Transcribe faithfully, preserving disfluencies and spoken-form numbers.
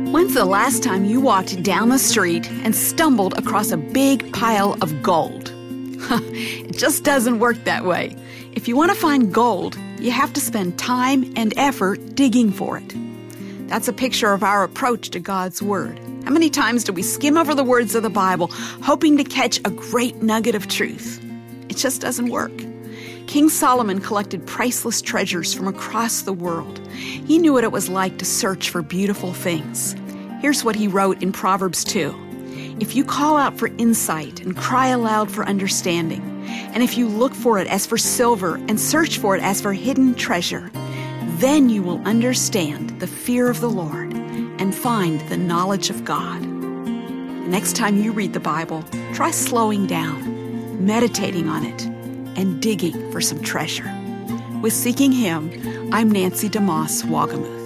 When's the last time you walked down the street and stumbled across a big pile of gold? It just doesn't work that way. If you want to find gold, you have to spend time and effort digging for it. That's a picture of our approach to God's Word. How many times do we skim over the words of the Bible, hoping to catch a great nugget of truth? It just doesn't work. King Solomon collected priceless treasures from across the world. He knew what it was like to search for beautiful things. Here's what he wrote in Proverbs two. If you call out for insight and cry aloud for understanding, and if you look for it as for silver and search for it as for hidden treasure, then you will understand the fear of the Lord and find the knowledge of God. The next time you read the Bible, try slowing down, meditating on it, and digging for some treasure. With Seeking Him, I'm Nancy DeMoss Wagamuth.